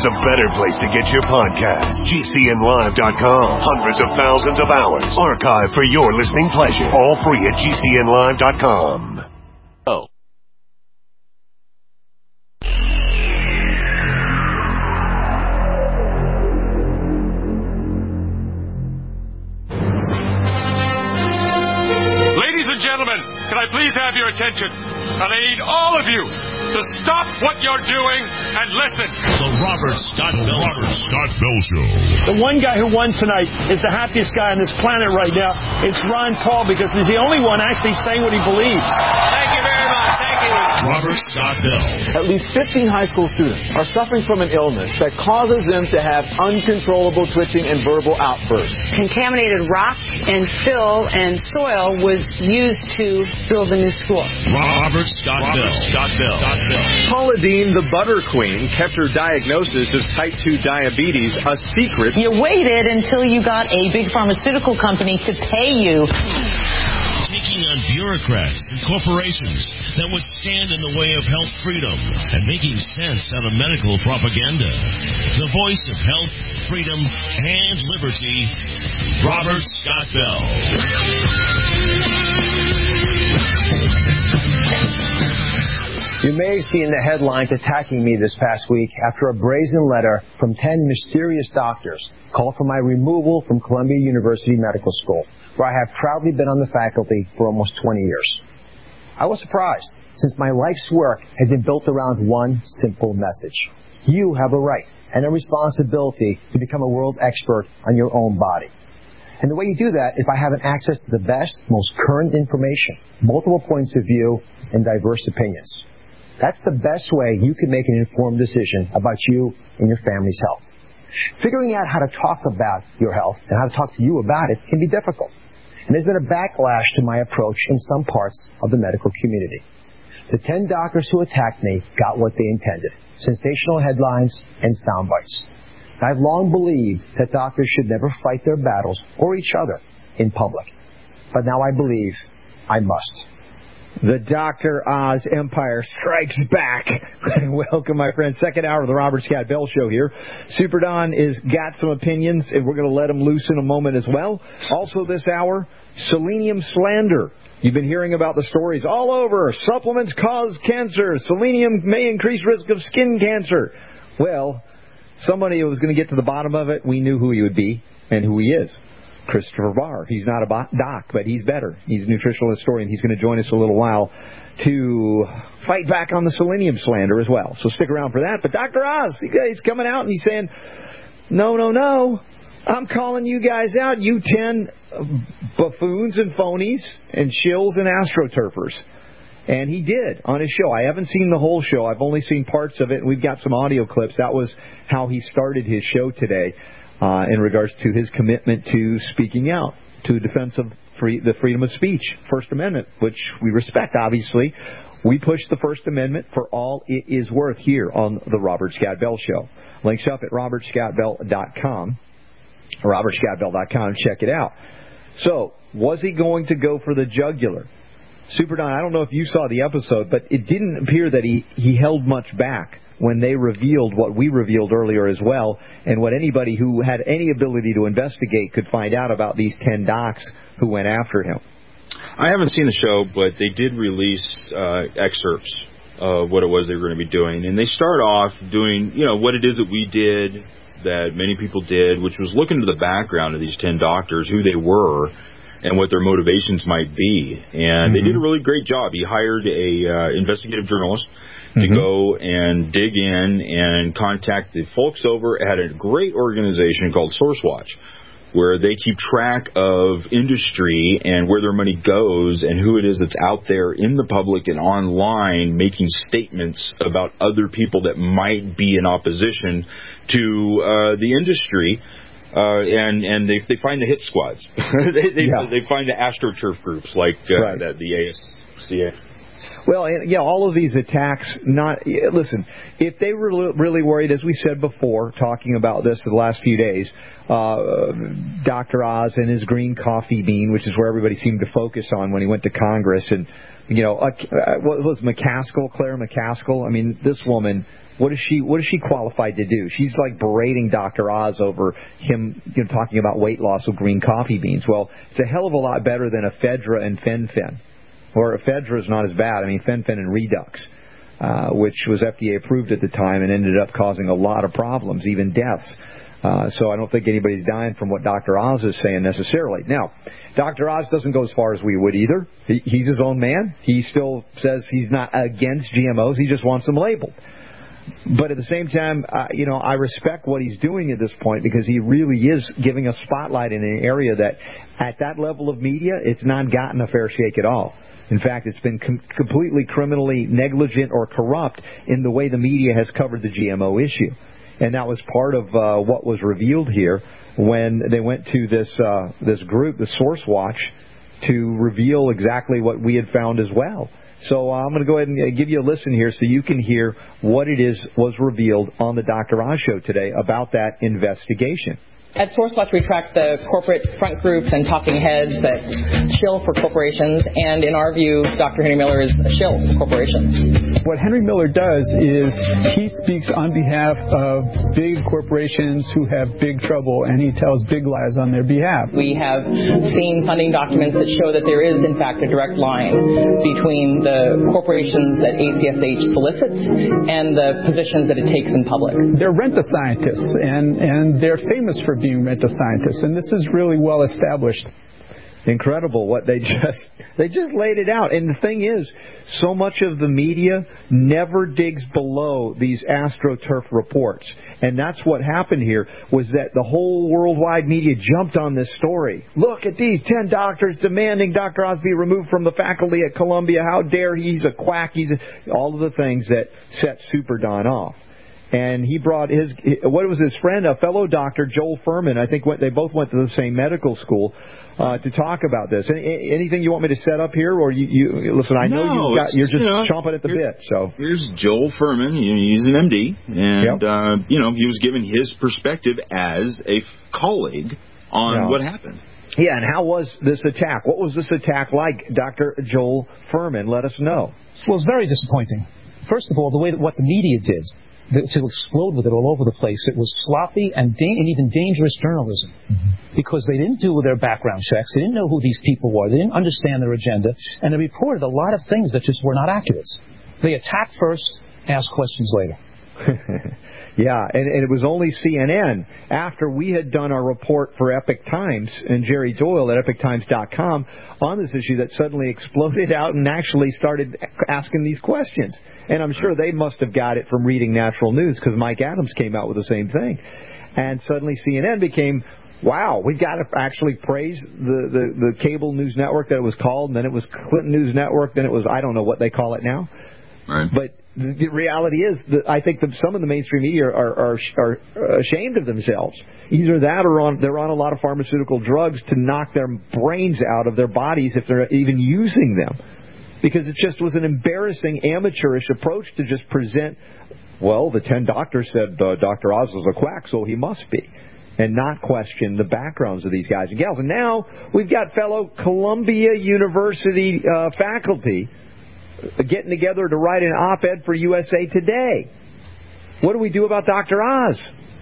there's a better place to get your podcast. GCNlive.com. Hundreds of thousands of hours archived for your listening pleasure. All free at GCNlive.com. Oh. Ladies and gentlemen, can I please have your attention? And I need all of you to stop what you're doing and listen. The Robert Scott Bell Show. The one guy who won tonight is the happiest guy on this planet right now. It's Ron Paul, because he's the only one actually saying what he believes. Thank you very much. Thank you. Robert Scott Bell. At least 15 high school students are suffering from an illness that causes them to have uncontrollable twitching and verbal outbursts. Contaminated rock and fill and soil was used to build the new school. Robert Scott Bell. Paula Deen, the butter queen, kept her diagnosis of type 2 diabetes a secret. You waited until you got a big pharmaceutical company to pay you. Taking on bureaucrats and corporations that would stand in the way of health freedom and making sense out of medical propaganda. The voice of health, freedom, and liberty, Robert Scott Bell. You may have seen the headlines attacking me this past week after a brazen letter from 10 mysterious doctors called for my removal from Columbia University Medical School, where I have proudly been on the faculty for almost 20 years. I was surprised, since my life's work had been built around one simple message. You have a right and a responsibility to become a world expert on your own body. And the way you do that is by having access to the best, most current information, multiple points of view, and diverse opinions. That's the best way you can make an informed decision about you and your family's health. Figuring out how to talk about your health and how to talk to you about it can be difficult. And there's been a backlash to my approach in some parts of the medical community. The 10 doctors who attacked me got what they intended: sensational headlines and sound bites. I've long believed that doctors should never fight their battles or each other in public. But now I believe I must. The Dr. Oz Empire strikes back. Welcome, my friends. Second hour of the Robert Scott Bell Show here. Super Don is got some opinions, and we're going to let him loose in a moment as well. Also this hour, selenium slander. You've been hearing about the stories all over. Supplements cause cancer. Selenium may increase risk of skin cancer. Well, somebody who was going to get to the bottom of it, we knew who he would be and who he is. Christopher Barr. He's not a doc, but he's better. He's a nutritional historian. He's going to join us in a little while to fight back on the selenium slander as well. So stick around for that. But Dr. Oz, he's coming out and he's saying, no. I'm calling you guys out, you 10 buffoons and phonies and shills and astroturfers. And he did on his show. I haven't seen the whole show. I've only seen parts of it, and we've got some audio clips. That was how he started his show today. In regards to his commitment to speaking out, to defense of the freedom of speech, First Amendment, which we respect, obviously. We push the First Amendment for all it is worth here on the Robert Scott Bell Show. Links up at robertscottbell.com, robertscottbell.com. Check it out. So, was he going to go for the jugular? Super Don, I don't know if you saw the episode, but it didn't appear that he held much back when they revealed what we revealed earlier as well, and what anybody who had any ability to investigate could find out about these 10 docs who went after him. I haven't seen the show, but they did release excerpts of what it was they were going to be doing. And they start off doing, what it is that we did, that many people did, which was look into the background of these 10 doctors, who they were, and what their motivations might be. And they did a really great job. He hired a investigative journalist to go and dig in and contact the folks over at a great organization called SourceWatch, where they keep track of industry and where their money goes and who it is that's out there in the public and online making statements about other people that might be in opposition to the industry. And they find the hit squads. they find the AstroTurf groups like the ASCA. Well, all of these attacks, listen, if they were really worried, as we said before, talking about this the last few days, Dr. Oz and his green coffee bean, which is where everybody seemed to focus on when he went to Congress, and, what was McCaskill, Claire McCaskill? I mean, this woman, what is she qualified to do? She's like berating Dr. Oz over him talking about weight loss with green coffee beans. Well, it's a hell of a lot better than ephedra and fen-phen. Or ephedra is not as bad. I mean, fen-phen and Redux, which was FDA approved at the time and ended up causing a lot of problems, even deaths. So I don't think anybody's dying from what Dr. Oz is saying necessarily. Now, Dr. Oz doesn't go as far as we would either. He's his own man. He still says he's not against GMOs. He just wants them labeled. But at the same time, I respect what he's doing at this point because he really is giving a spotlight in an area that, at that level of media, it's not gotten a fair shake at all. In fact, it's been completely criminally negligent or corrupt in the way the media has covered the GMO issue. And that was part of what was revealed here when they went to this group, the Source Watch, to reveal exactly what we had found as well. So I'm going to go ahead and give you a listen here so you can hear what it is was revealed on the Dr. Oz show today about that investigation. At SourceWatch, we track the corporate front groups and talking heads that shill for corporations, and in our view, Dr. Henry Miller is a shill for corporations. What Henry Miller does is he speaks on behalf of big corporations who have big trouble, and he tells big lies on their behalf. We have seen funding documents that show that there is, in fact, a direct line between the corporations that ACSH solicits and the positions that it takes in public. They're rent-a-scientists, and they're famous for being rent-a-scientists, and this is really well established. Incredible what they just laid it out. And the thing is, so much of the media never digs below these AstroTurf reports. And that's what happened here, was that the whole worldwide media jumped on this story. Look at these 10 doctors demanding Dr. Oz be removed from the faculty at Columbia. How dare he? He's a quack. All of the things that set Super Don off. And he brought his friend, a fellow doctor, Joel Furman. I think they both went to the same medical school to talk about this. Anything you want me to set up here, or you listen? I know you're just chomping at the bit. So here's Joel Furman. He's an MD, and he was giving his perspective as a colleague on what happened. Yeah, and how was this attack? What was this attack like, Dr. Joel Furman? Let us know. Well, it's very disappointing. First of all, the way that what the media did, to explode with it all over the place. It was sloppy and even dangerous journalism because they didn't do their background checks. They didn't know who these people were. They didn't understand their agenda. And they reported a lot of things that just were not accurate. They attacked first, asked questions later. Yeah, and it was only CNN, after we had done our report for Epoch Times and Jerry Doyle at EpochTimes.com on this issue, that suddenly exploded out and actually started asking these questions. And I'm sure they must have got it from reading Natural News, because Mike Adams came out with the same thing. And suddenly CNN became, wow, we've got to actually praise the cable news network that it was called, and then it was Clinton News Network, then it was, I don't know what they call it now. Right. But the reality is that I think that some of the mainstream media are ashamed of themselves. Either that or they're on a lot of pharmaceutical drugs to knock their brains out of their bodies if they're even using them. Because it just was an embarrassing, amateurish approach to just present, well, the 10 doctors said Dr. Oz was a quack, so he must be, and not question the backgrounds of these guys and gals. And now we've got fellow Columbia University faculty getting together to write an op-ed for USA Today. What do we do about Dr. Oz?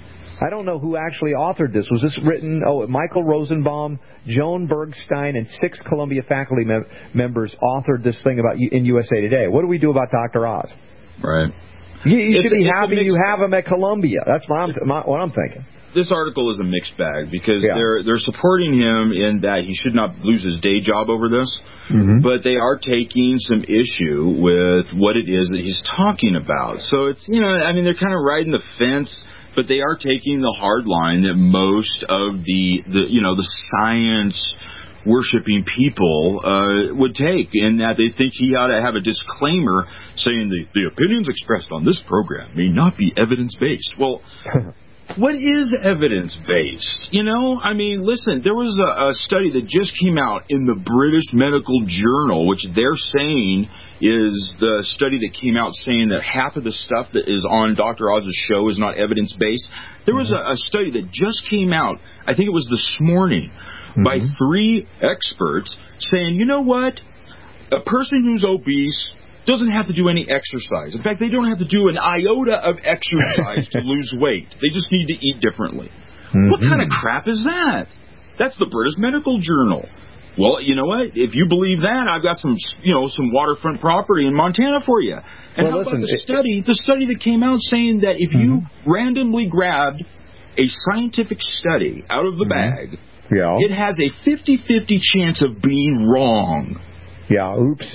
I don't know who actually authored this. Was this written? Michael Rosenbaum, Joan Bergstein, and 6 Columbia faculty members authored this thing in USA Today. What do we do about Dr. Oz? Right. You should be happy you have him at Columbia. That's what I'm thinking. This article is a mixed bag because they're supporting him in that he should not lose his day job over this, but they are taking some issue with what it is that he's talking about. So it's, they're kind of riding the fence, but they are taking the hard line that most of the science worshipping people would take, in that they think he ought to have a disclaimer saying the opinions expressed on this program may not be evidence-based. Well, what is evidence-based? Listen, there was a study that just came out in the British Medical Journal, which they're saying is the study that came out saying that half of the stuff that is on Dr. Oz's show is not evidence-based. There was a study that just came out, I think it was this morning, by 3 experts saying, you know what? A person who's obese doesn't have to do any exercise. In fact, they don't have to do an iota of exercise to lose weight. They just need to eat differently. Mm-hmm. What kind of crap is that? That's the British Medical Journal. Well, you know what? If you believe that, I've got some waterfront property in Montana for you. And how about the study that came out saying that if you randomly grabbed a scientific study out of the bag, it has a 50-50 chance of being wrong. Yeah, oops.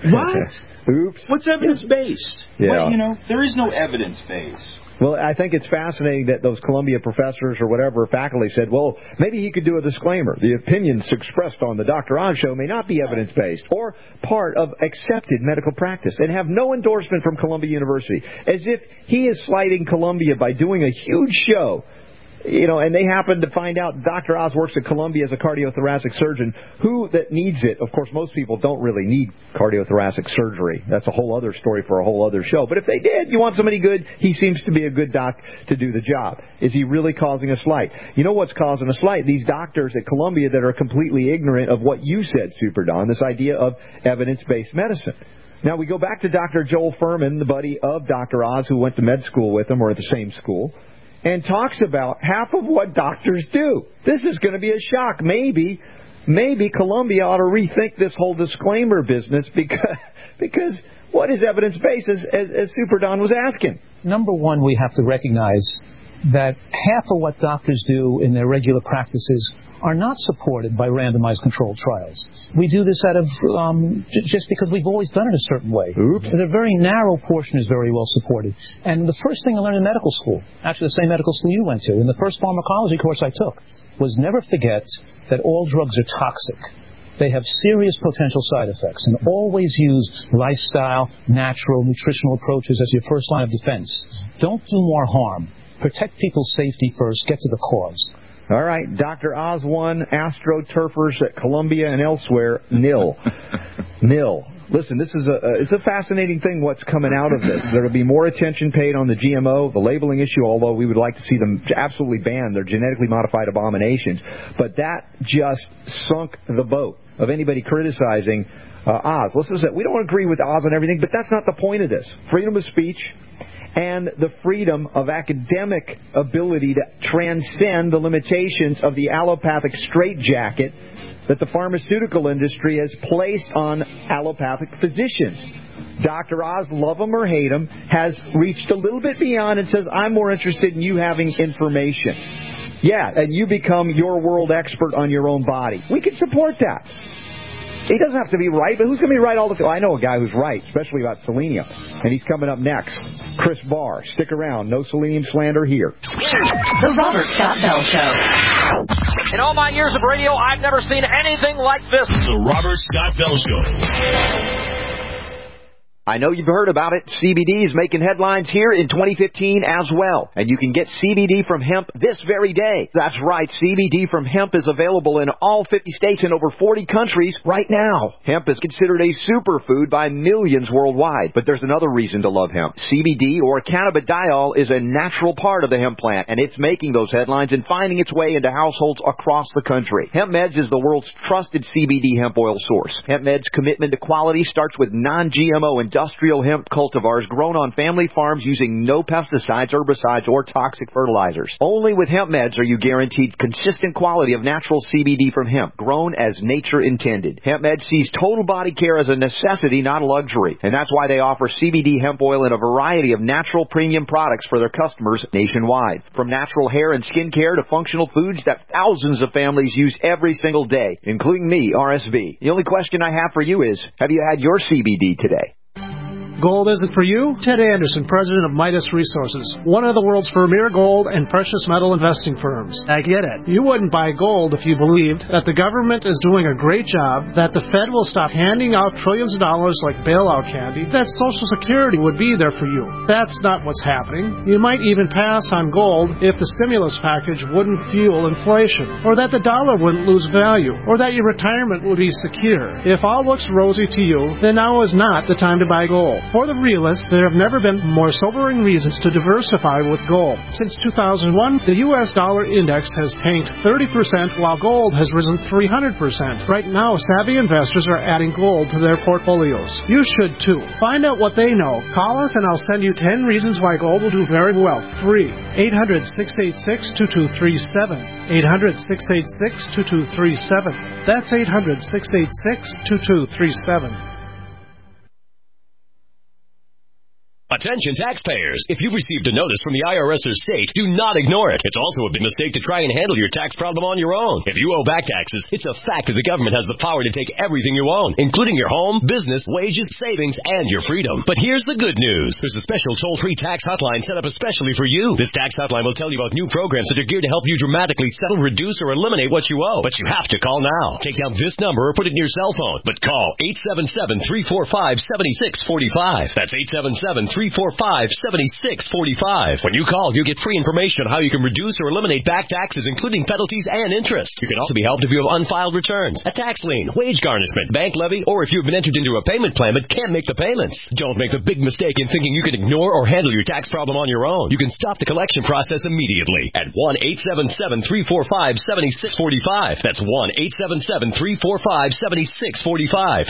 What? Oops. What's evidence-based? Yeah. There is no evidence-based. Well, I think it's fascinating that those Columbia professors or whatever faculty said, well, maybe he could do a disclaimer. The opinions expressed on the Dr. Oz show may not be evidence-based or part of accepted medical practice and have no endorsement from Columbia University, as if he is slighting Columbia by doing a huge show. And they happen to find out Dr. Oz works at Columbia as a cardiothoracic surgeon. Who that needs it? Of course, most people don't really need cardiothoracic surgery. That's a whole other story for a whole other show. But if they did, you want somebody good, he seems to be a good doc to do the job. Is he really causing a slight? You know what's causing a slight? These doctors at Columbia that are completely ignorant of what you said, Super Don, this idea of evidence-based medicine. Now, we go back to Dr. Joel Furman, the buddy of Dr. Oz, who went to med school with him or at the same school, and talks about half of what doctors do. This is going to be a shock. Maybe Columbia ought to rethink this whole disclaimer business because what is evidence-based, as Super Don was asking? Number one, we have to recognize that half of what doctors do in their regular practices are not supported by randomized controlled trials. We do this out of just because we've always done it a certain way. Oops. So the very narrow portion is very well supported. And the first thing I learned in medical school, actually the same medical school you went to, in the first pharmacology course I took, was never forget that all drugs are toxic. They have serious potential side effects, and always use lifestyle, natural, nutritional approaches as your first line of defense. Don't do more harm. Protect people's safety first. Get to the cause. All right, Dr. Oz won, AstroTurfers at Columbia and elsewhere, nil. Nil. Listen, this is it's a fascinating thing what's coming out of this. There will be more attention paid on the GMO, the labeling issue, although we would like to see them absolutely ban their genetically modified abominations. But that just sunk the boat of anybody criticizing Oz. Listen, we don't agree with Oz on everything, but that's not the point of this. Freedom of speech and the freedom of academic ability to transcend the limitations of the allopathic straitjacket that the pharmaceutical industry has placed on allopathic physicians. Dr. Oz, love him or hate him, has reached a little bit beyond and says, I'm more interested in you having information. Yeah, and you become your world expert on your own body. We can support that. He doesn't have to be right, but who's going to be right all the time? I know a guy who's right, especially about selenium. And he's coming up next. Chris Barr. Stick around. No selenium slander here. The Robert Scott Bell Show. In all my years of radio, I've never seen anything like this. The Robert Scott Bell Show. I know you've heard about it. CBD is making headlines here in 2015 as well. And you can get CBD from hemp this very day. That's right. CBD from hemp is available in all 50 states and over 40 countries right now. Hemp is considered a superfood by millions worldwide. But there's another reason to love hemp. CBD, or cannabidiol, is a natural part of the hemp plant, and it's making those headlines and finding its way into households across the country. Hemp Meds is the world's trusted CBD hemp oil source. Hemp Meds' commitment to quality starts with non-GMO industrial hemp cultivars grown on family farms using no pesticides, herbicides, or toxic fertilizers. Only with Hemp Meds are you guaranteed consistent quality of natural CBD from hemp, grown as nature intended. Hemp Meds sees total body care as a necessity, not a luxury. And that's why they offer CBD hemp oil in a variety of natural premium products for their customers nationwide. From natural hair and skin care to functional foods that thousands of families use every single day, including me, RSV. The only question I have for you is, have you had your CBD today? Gold isn't for you? Ted Anderson, president of Midas Resources, one of the world's premier gold and precious metal investing firms. I get it. You wouldn't buy gold if you believed that the government is doing a great job, that the Fed will stop handing out trillions of dollars like bailout candy, that Social Security would be there for you. That's not what's happening. You might even pass on gold if the stimulus package wouldn't fuel inflation, or that the dollar wouldn't lose value, or that your retirement would be secure. If all looks rosy to you, then now is not the time to buy gold. For the realist, there have never been more sobering reasons to diversify with gold. Since 2001, the U.S. dollar index has tanked 30%, while gold has risen 300%. Right now, savvy investors are adding gold to their portfolios. You should too. Find out what they know. Call us and I'll send you 10 reasons why gold will do very well. Free. 800-686-2237. 800-686-2237. That's 800-686-2237. Attention taxpayers. If you've received a notice from the IRS or state, do not ignore it. It's also a big mistake to try and handle your tax problem on your own. If you owe back taxes, it's a fact that the government has the power to take everything you own, including your home, business, wages, savings, and your freedom. But here's the good news. There's a special toll-free tax hotline set up especially for you. This tax hotline will tell you about new programs that are geared to help you dramatically settle, reduce, or eliminate what you owe. But you have to call now. Take down this number or put it in your cell phone. But call 877-345-7645. That's 877-345-7645. When you call, you get free information on how you can reduce or eliminate back taxes, including penalties and interest. You can also be helped if you have unfiled returns, a tax lien, wage garnishment, bank levy, or if you've been entered into a payment plan but can't make the payments. Don't make the big mistake in thinking you can ignore or handle your tax problem on your own. You can stop the collection process immediately at 1-877-345-7645. That's 1-877-345-7645.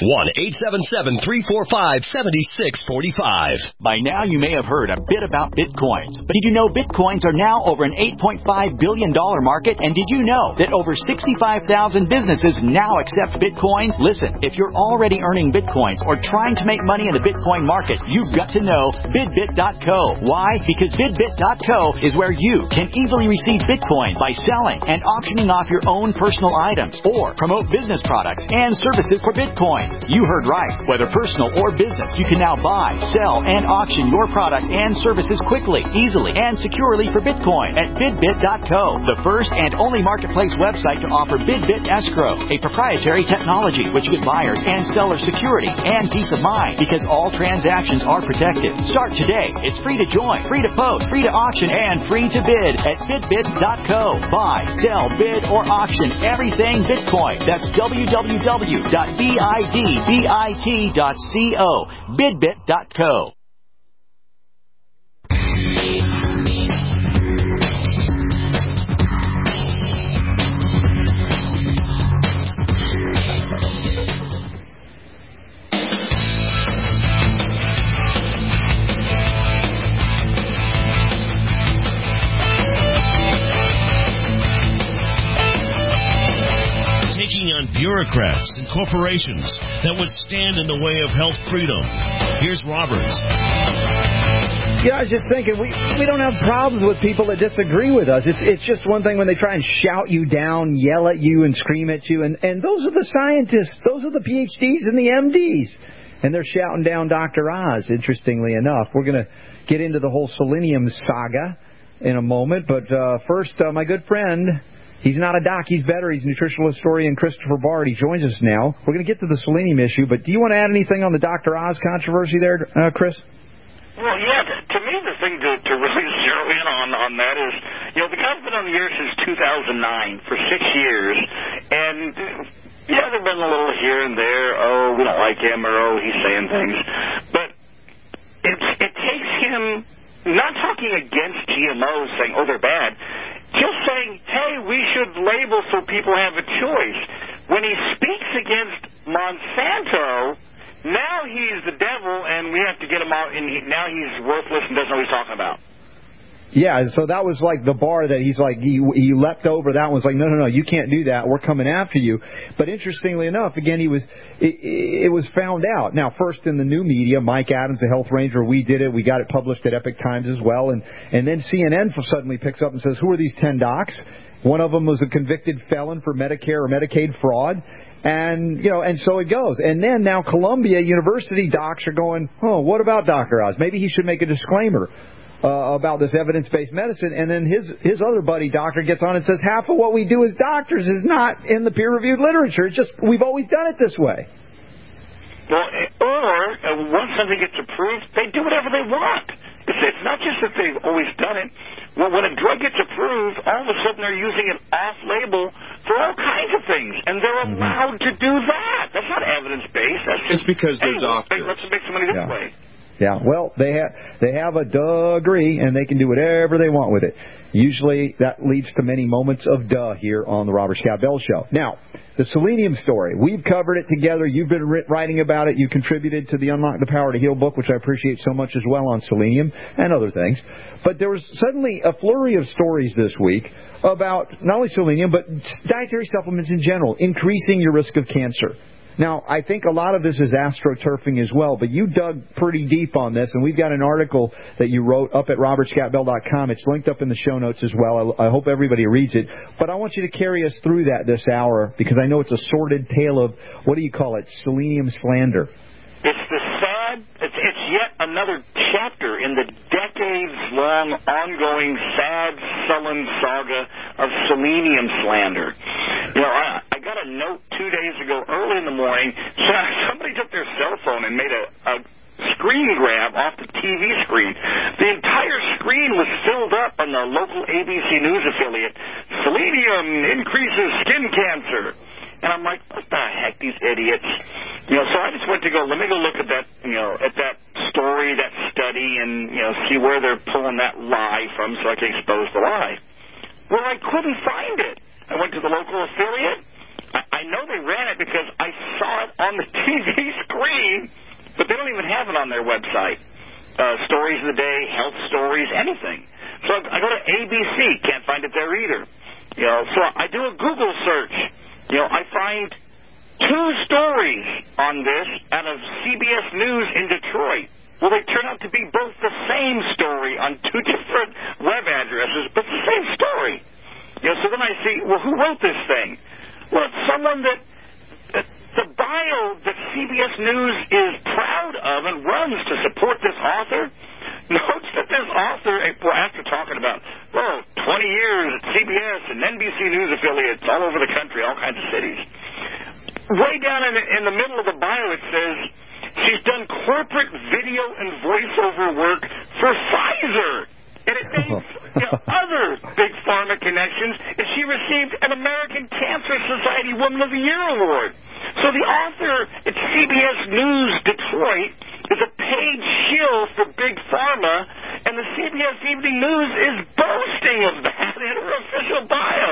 1-877-345-7645. By now, you may have heard a bit about Bitcoins. But did you know Bitcoins are now over an $8.5 billion market? And did you know that over 65,000 businesses now accept Bitcoins? Listen, if you're already earning Bitcoins or trying to make money in the Bitcoin market, you've got to know BidBit.co. Why? Because BidBit.co is where you can easily receive Bitcoin by selling and auctioning off your own personal items or promote business products and services for Bitcoins. You heard right. Whether personal or business, you can now buy, sell, and auction your product and services quickly, easily, and securely for Bitcoin at BidBit.co, the first and only marketplace website to offer BidBit Escrow, a proprietary technology which gives buyers and sellers security and peace of mind because all transactions are protected. Start today. It's free to join, free to post, free to auction, and free to bid at BidBit.co. Buy, sell, bid, or auction everything Bitcoin. That's www.bidbit.co. BidBit.co. Taking on bureaucrats and corporations that would stand in the way of health freedom. Here's Robert. Yeah, I was just thinking, we don't have problems with people that disagree with us. It's just one thing when they try and shout you down, yell at you, and scream at you. And those are the scientists. Those are the PhDs and the MDs. And they're shouting down Dr. Oz, interestingly enough. We're going to get into the whole selenium saga in a moment. But first, my good friend, he's not a doc, he's better. He's nutritional historian Christopher Bard. He joins us now. We're going to get to the selenium issue. But do you want to add anything on the Dr. Oz controversy there, Chris? Well, yeah, to me the thing to really zero in on that is, the guy's been on the air since 2009, for 6 years, and, yeah, there have been a little here and there, we don't like him, or, he's saying things, but it takes him not talking against GMOs, saying, they're bad, just saying, hey, we should label so people have a choice. When he speaks against Monsanto, now he's the devil, and we have to get him out, and now he's worthless and doesn't know what he's talking about. Yeah, so that was like the bar that he's like, he leapt over. That was like, no, you can't do that. We're coming after you. But interestingly enough, again, it was found out. Now, first in the new media, Mike Adams, the health ranger, we did it. We got it published at Epic Times as well. And then CNN suddenly picks up and says, who are these 10 docs? One of them was a convicted felon for Medicare or Medicaid fraud. And, and so it goes. And then now Columbia University docs are going, what about Dr. Oz? Maybe he should make a disclaimer about this evidence-based medicine. And then his other buddy doctor gets on and says, half of what we do as doctors is not in the peer-reviewed literature. It's just, we've always done it this way. Well, or once something gets approved, they do whatever they want. It's not just that they've always done it. Well, when a drug gets approved, all of a sudden they're using it off-label for all kinds of things, and they're allowed to do that. That's not evidence-based. That's just because they're doctors. Let's make some money this way. Yeah, well, they have a degree, and they can do whatever they want with it. Usually that leads to many moments of duh here on the Robert Scott Bell Show. Now, the selenium story. We've covered it together. You've been writing about it. You contributed to the Unlock the Power to Heal book, which I appreciate so much as well, on selenium and other things. But there was suddenly a flurry of stories this week about not only selenium, but dietary supplements in general, increasing your risk of cancer. Now, I think a lot of this is astroturfing as well, but you dug pretty deep on this, and we've got an article that you wrote up at robertscottbell.com. It's linked up in the show notes as well. I hope everybody reads it. But I want you to carry us through that this hour, because I know it's a sordid tale of, what do you call it, selenium slander. It's yet another chapter in the decades-long, ongoing, sad, sullen saga of selenium slander. You know, I got a note 2 days ago, early in the morning. Somebody took their cell phone and made a screen grab off the TV screen. The entire screen was filled up on the local ABC News affiliate. Selenium increases skin cancer. And I'm like, what the heck, these idiots? You know, so I just went to let me go look at that, at that story, that study, and, see where they're pulling that lie from so I can expose the lie. Well, I couldn't find it. I went to the local affiliate. I know they ran it because I saw it on the TV screen, but they don't even have it on their website. Stories of the day, health stories, anything. So I go to ABC, can't find it there either. So I do a Google search. I find 2 stories on this out of CBS News in Detroit. Well, they turn out to be both the same story on 2 different web addresses, but the same story. So then I see, well, who wrote this thing? Well, it's someone that the bio that CBS News is proud of and runs to support this author notes that this author, after talking about, 20 years at CBS and NBC News affiliates all over the country, all kinds of cities. Way down in the middle of the bio, it says she's done corporate video and voiceover work for Pfizer. And it names other big pharma connections, and she received an American Cancer Society Woman of the Year award. So the author at CBS News Detroit is a paid shill for big pharma, and the CBS Evening News is boasting of that in her official bio.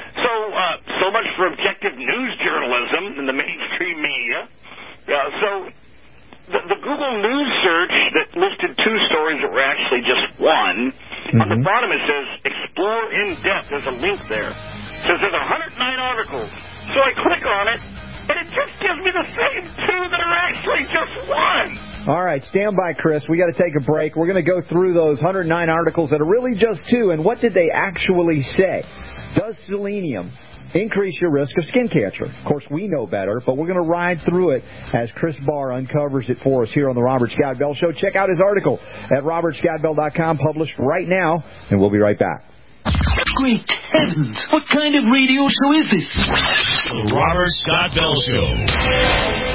So much for objective news journalism in the mainstream media. So the Google News search that listed 2 stories that were actually just one, on the bottom it says, explore in depth. There's a link there. It says there's 109 articles. So I click on it, and it just gives me the same 2 that are actually just one. All right, stand by, Chris. We got to take a break. We're going to go through those 109 articles that are really just 2, and what did they actually say? Does selenium increase your risk of skin cancer? Of course, we know better, but we're going to ride through it as Chris Barr uncovers it for us here on the Robert Scott Bell Show. Check out his article at robertscottbell.com, published right now, and we'll be right back. Great heavens! What kind of radio show is this? The Robert Scott Bell Show.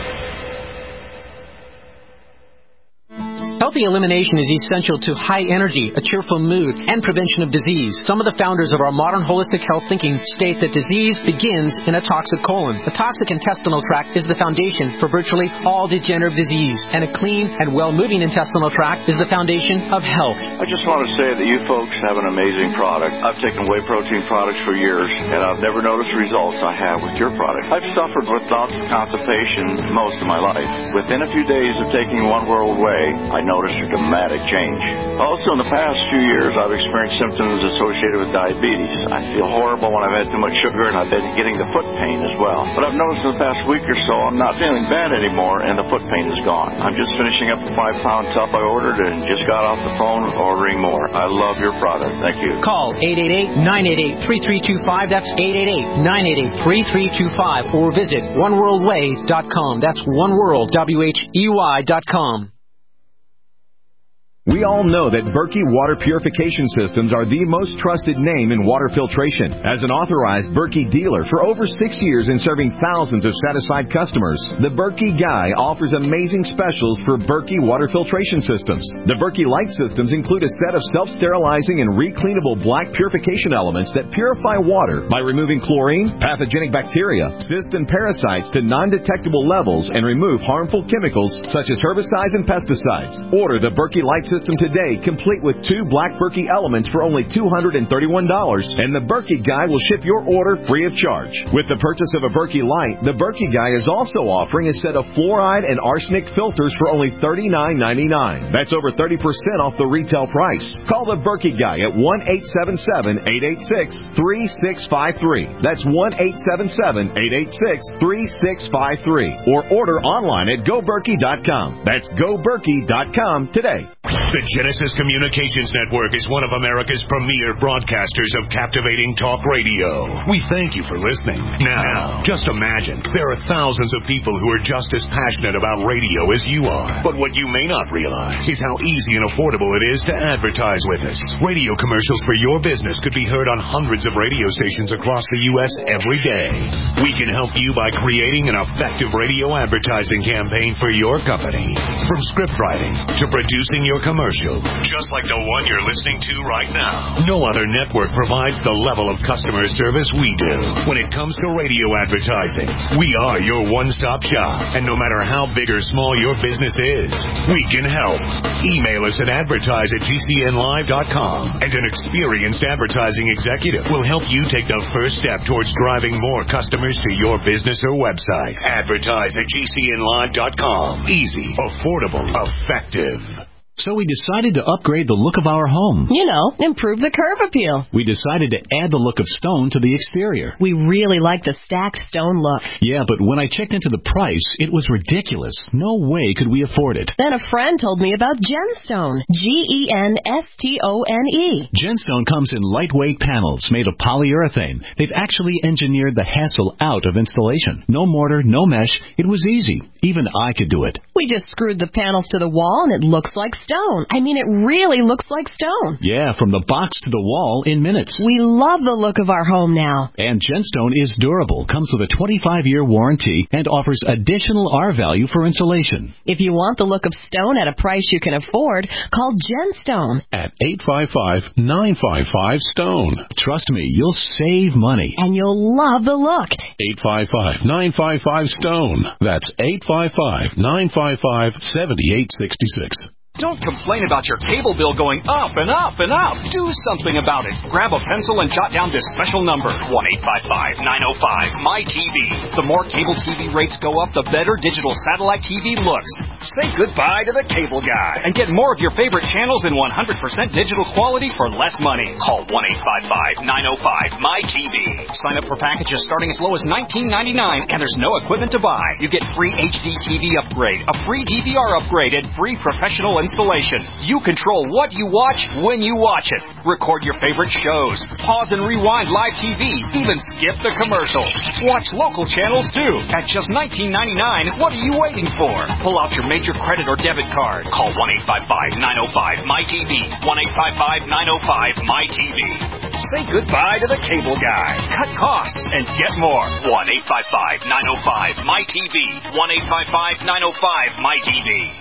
Healthy elimination is essential to high energy, a cheerful mood, and prevention of disease. Some of the founders of our modern holistic health thinking state that disease begins in a toxic colon. A toxic intestinal tract is the foundation for virtually all degenerative disease, and a clean and well-moving intestinal tract is the foundation of health. I just want to say that you folks have an amazing product. I've taken whey protein products for years, and I've never noticed the results I have with your product. I've suffered with lots of constipation most of my life. Within a few days of taking One World Whey, I noticed a dramatic change. Also, in the past few years, I've experienced symptoms associated with diabetes. I feel horrible when I've had too much sugar, and I've been getting the foot pain as well. But I've noticed in the past week or so, I'm not feeling bad anymore, and the foot pain is gone. I'm just finishing up the 5-pound tub I ordered and just got off the phone ordering more. I love your product. Thank you. Call 888-988-3325. That's 888-988-3325. Or visit oneworldwhey.com. That's oneworldwhey.com. We all know that Berkey Water Purification Systems are the most trusted name in water filtration. As an authorized Berkey dealer for over 6 years and serving thousands of satisfied customers, the Berkey Guy offers amazing specials for Berkey water filtration systems. The Berkey Light systems include a set of self-sterilizing and recleanable black purification elements that purify water by removing chlorine, pathogenic bacteria, cysts, and parasites to non-detectable levels and remove harmful chemicals such as herbicides and pesticides. Order the Berkey Light system today, complete with 2 black Berkey elements for only $231, and the Berkey Guy will ship your order free of charge. With the purchase of a Berkey Light, the Berkey Guy is also offering a set of fluoride and arsenic filters for only $39.99. That's over 30% off the retail price. Call the Berkey Guy at 1-877-886-3653. That's 1-877-886-3653. Or order online at GoBerkey.com. That's GoBerkey.com today. The Genesis Communications Network is one of America's premier broadcasters of captivating talk radio. We thank you for listening. Now, just imagine, there are thousands of people who are just as passionate about radio as you are. But what you may not realize is how easy and affordable it is to advertise with us. Radio commercials for your business could be heard on hundreds of radio stations across the U.S. every day. We can help you by creating an effective radio advertising campaign for your company. From script writing to producing your commercial, just like the one you're listening to right now. No other network provides the level of customer service we do. When it comes to radio advertising, we are your one-stop shop. And no matter how big or small your business is, we can help. Email us at advertise@gcnlive.com, and an experienced advertising executive will help you take the first step towards driving more customers to your business or website. Advertise@gcnlive.com. Easy, affordable, effective. So we decided to upgrade the look of our home. You know, improve the curb appeal. We decided to add the look of stone to the exterior. We really like the stacked stone look. Yeah, but when I checked into the price, it was ridiculous. No way could we afford it. Then a friend told me about Genstone. Genstone. Genstone comes in lightweight panels made of polyurethane. They've actually engineered the hassle out of installation. No mortar, no mesh. It was easy. Even I could do it. We just screwed the panels to the wall and it looks like stone. I mean, it really looks like stone. Yeah, from the box to the wall in minutes. We love the look of our home now. And Genstone is durable, comes with a 25-year warranty, and offers additional R-value for insulation. If you want the look of stone at a price you can afford, call Genstone at 855-955-STONE. Trust me, you'll save money. And you'll love the look. 855-955-STONE. That's 855-955-7866. Don't complain about your cable bill going up and up and up. Do something about it. Grab a pencil and jot down this special number, 1-855-905-MY-TV. The more cable TV rates go up, the better digital satellite TV looks. Say goodbye to the cable guy and get more of your favorite channels in 100% digital quality for less money. Call 1-855-905-MY-TV. Sign up for packages starting as low as $19.99, and there's no equipment to buy. You get free HD TV upgrade, a free DVR upgrade, and free professional installation. You control what you watch when you watch it. Record your favorite shows. Pause and rewind live TV. Even skip the commercials. Watch local channels too. At just $19.99, what are you waiting for? Pull out your major credit or debit card. Call 1-855-905-MY-TV. 1-855-905-MY-TV. Say goodbye to the cable guy. Cut costs and get more. 1-855-905-MY-TV. 1-855-905-MY-TV.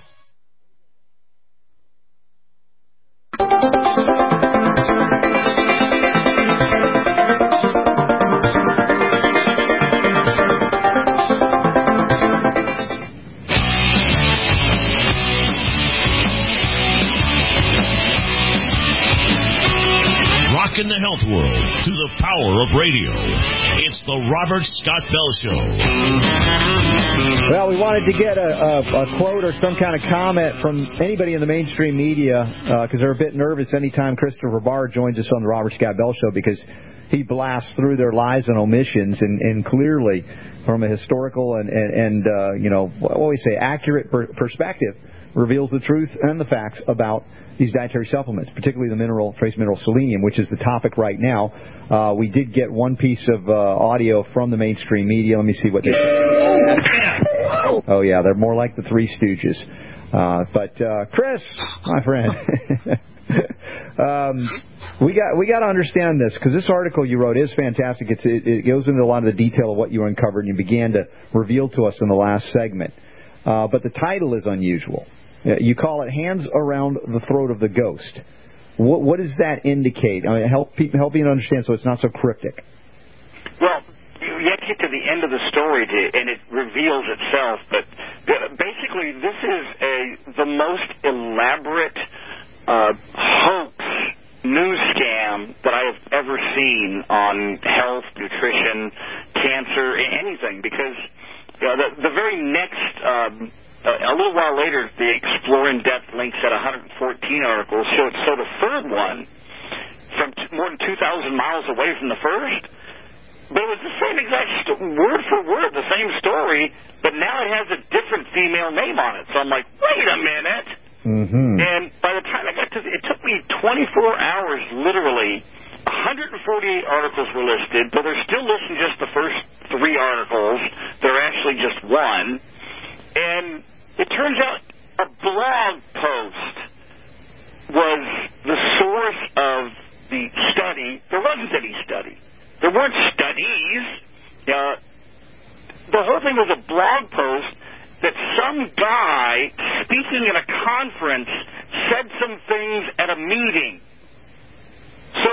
In the health world to the power of radio. It's the Robert Scott Bell Show. Well, we wanted to get a quote or some kind of comment from anybody in the mainstream media because they're a bit nervous anytime Christopher Barr joins us on the Robert Scott Bell Show because he blasts through their lies and omissions and clearly from a historical and what we say, accurate perspective reveals the truth and the facts about these dietary supplements, particularly the trace mineral selenium, which is the topic right now. We did get one piece of audio from the mainstream media. Let me see what they say. Oh, yeah, they're more like the Three Stooges. But Chris, my friend, we got to understand this, because this article you wrote is fantastic. It goes into a lot of the detail of what you uncovered and you began to reveal to us in the last segment. But the title is unusual. You call it "Hands Around the Throat of the Ghost." What does that indicate? I mean, help me to understand so it's not so cryptic. Well, you have to get to the end of the story, and it reveals itself. But basically, this is the most elaborate hoax news scam that I have ever seen on health, nutrition, cancer, anything. Because the very next, a little while later, the Explore in Depth links at 114 articles. So the third one, from more than 2,000 miles away from the first. But it was the same exact word for word, the same story, but now it has a different female name on it. So I'm like, wait a minute. Mm-hmm. And by the time I got to it took me 24 hours, literally. 148 articles were listed, but they're still listing just the first 3 articles. They're actually just one. And it turns out a blog post was the source of the study. There wasn't any study. There weren't studies. The whole thing was a blog post that some guy speaking at a conference said some things at a meeting. So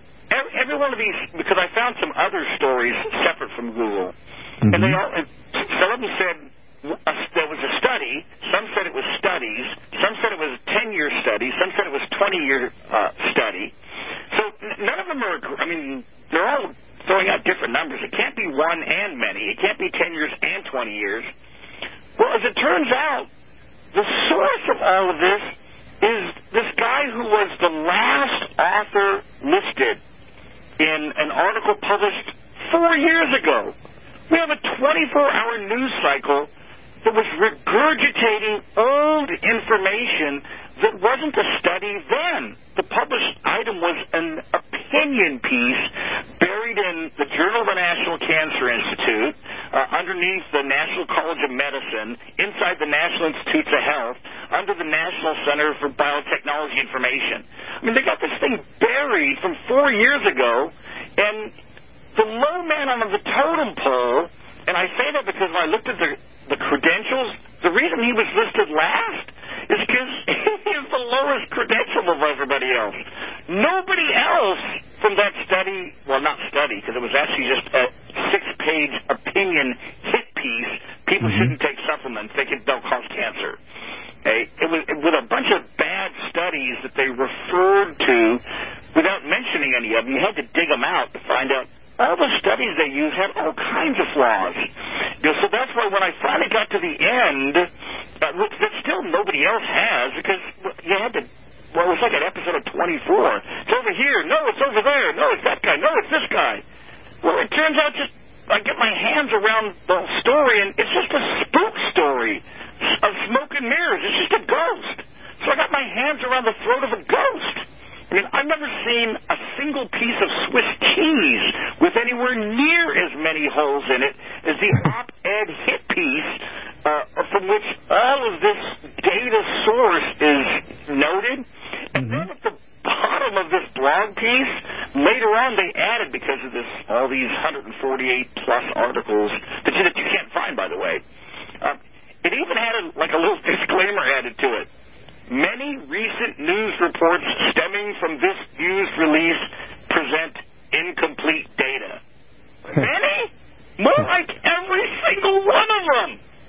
every one of these, because I found some other stories separate from Google, and they all, some of them said there was a study, some said it was studies, some said it was a 10-year study, some said it was a 20-year study. So none of them are, I mean, they're all throwing out different numbers. It can't be one and many. It can't be 10 years and 20 years. Well, as it turns out, the source of all of this is this guy who was the last author listed in an article published 4 years ago. We have a 24-hour news cycle that was regurgitating old information that wasn't a study then. The published item was an opinion piece buried in the Journal of the National Cancer Institute, underneath the National College of Medicine, inside the National Institutes of Health, under the National Center for Biotechnology Information. I mean, they got this thing buried from 4 years ago, and the low man on the totem pole, and I say that because when I looked at the credentials, the reason he was listed last is because he is the lowest credential of everybody else. Nobody else from that study, well, not study, because it was actually just a 6-page opinion hit piece. People shouldn't take supplements. They'll cause cancer. Okay? It was with a bunch of bad studies that they referred to without mentioning any of them. You had to dig them out to find out. All the studies they used had all kinds of flaws. So that's why when I finally got to the end, that still nobody else has, because you had to, well, it was like an episode of 24. It's over here. No, it's over there. No, it's that guy. No, it's this guy. Well, it turns out just I get my hands around the story, and it's just a spook story of smoke and mirrors. It's just a ghost. So I got my hands around the throat of a ghost. I mean, I've never seen a single piece of Swiss cheese with anywhere near as many holes in it as the op-ed hit piece from which all of this data source is noted. And then at the bottom of this blog piece, later on they added, because of this, all these 148-plus articles that you can't find, by the way, it even had a little disclaimer added to it. Many recent news reports stemming from this news release present incomplete data. Many? More like every single one of them.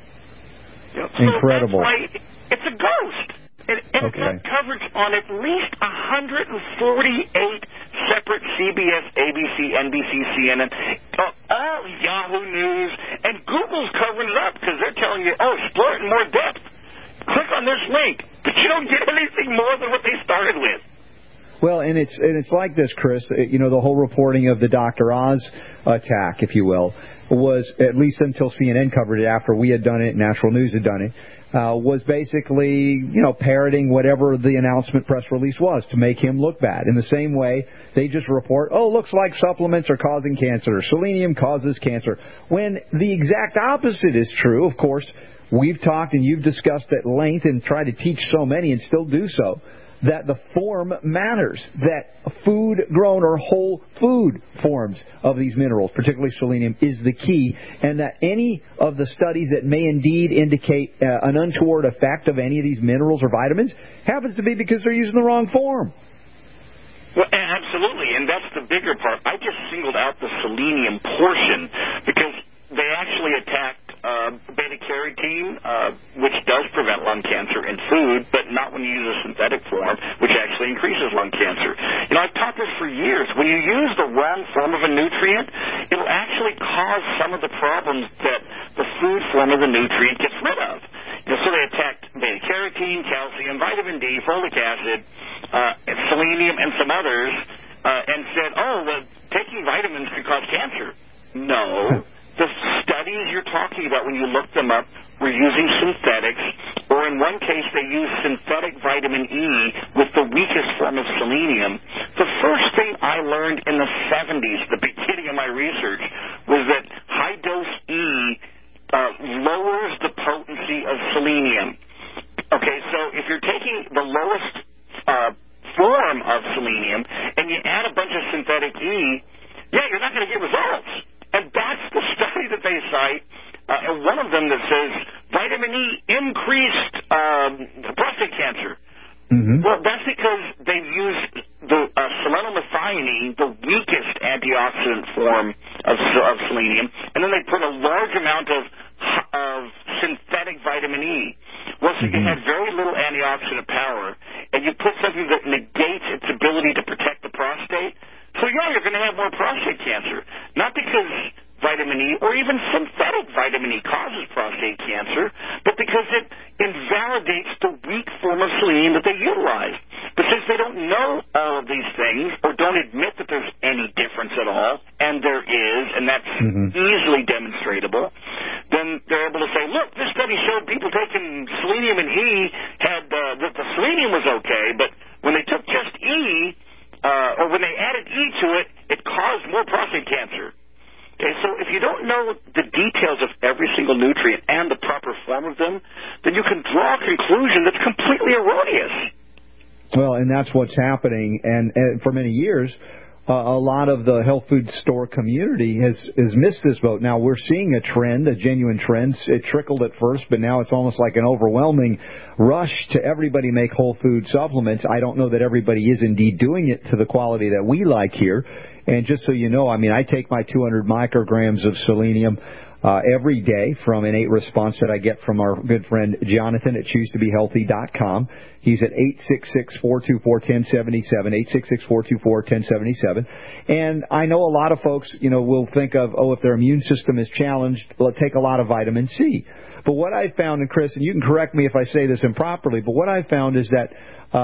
Incredible. So that's why it's a ghost. And it's got coverage on at least 148 separate CBS, ABC, NBC, CNN, all Yahoo News, and Google's covering it up because they're telling you, explore it in more depth. Click on this link, but you don't get anything more than what they started with. Well, and it's like this, Chris. You know, the whole reporting of the Dr. Oz attack, if you will, was, at least until CNN covered it after we had done it, Natural News had done it, was basically, parroting whatever the announcement press release was to make him look bad. In the same way, they just report, looks like supplements are causing cancer. Selenium causes cancer. When the exact opposite is true, of course. we've talked and you've discussed at length and tried to teach so many and still do so, that the form matters, that food-grown or whole food forms of these minerals, particularly selenium, is the key, and that any of the studies that may indeed indicate an untoward effect of any of these minerals or vitamins happens to be because they're using the wrong form. Well, absolutely, and that's the bigger part. I just singled out the selenium portion because they actually attacked beta-carotene, which does prevent lung cancer in food, but not when you use a synthetic form, which actually increases lung cancer. You know, I've taught this for years. When you use the wrong form of a nutrient, it'll actually cause some of the problems that the food form of the nutrient gets rid of. You know, so they attacked beta-carotene, calcium, vitamin D, folic acid, selenium, and some others, and said, taking vitamins could cause cancer. No. The studies you're talking about, when you look them up, were using synthetics, or in one case they used synthetic vitamin E with the weakest form of selenium. The first thing I learned in the 70s, the beginning of my research, was that high-dose E lowers the potency of selenium. Okay, so if you're taking the lowest form of selenium and you add a bunch of synthetic E, you're not going to get results. And that's the study that they cite, and one of them that says vitamin E increased prostate cancer. Mm-hmm. Well, that's because they've used the selenomethionine, the weakest antioxidant form of selenium, and then they put a large amount of synthetic vitamin E. Well, so you had very little antioxidant power, and you put something that negates its ability to protect the prostate. So, you're going to have more prostate cancer. Not because vitamin E or even synthetic vitamin E causes prostate cancer, but because it invalidates the weak form of selenium that they utilize. But since they don't know all of these things or don't admit that there's any difference at all, and there is, and that's easily demonstratable, then they're able to say, look, this study showed people taking selenium and E had that the selenium was okay, but when they took just E, or when they added E to it, it caused more prostate cancer. Okay, so if you don't know the details of every single nutrient and the proper form of them, then you can draw a conclusion that's completely erroneous. Well, and that's what's happening. And for many years, a lot of the health food store community has missed this boat. Now, we're seeing a trend, a genuine trend. It trickled at first, but now it's almost like an overwhelming rush to everybody make whole food supplements. I don't know that everybody is indeed doing it to the quality that we like here. And just so you know, I take my 200 micrograms of selenium every day from Innate Response that I get from our good friend Jonathan at ChooseToBeHealthy.com. He's at 866-424-1077, 866-424-1077. And I know a lot of folks, will think of, if their immune system is challenged, they'll take a lot of vitamin C. But what I found, and Chris, and you can correct me if I say this improperly, but what I found is that